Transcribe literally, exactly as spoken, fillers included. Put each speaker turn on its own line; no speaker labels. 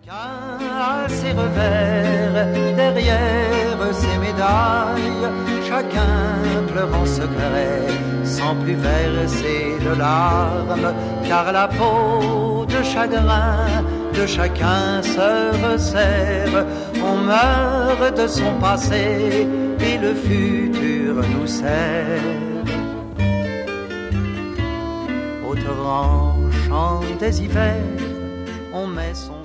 À ses revers, derrière ses médailles, chacun pleure en secret, sans plus verser de larmes, car la peau de chagrin de chacun se resserre. On meurt de son passé et le futur nous sert. Au torrent chant des hivers, on met son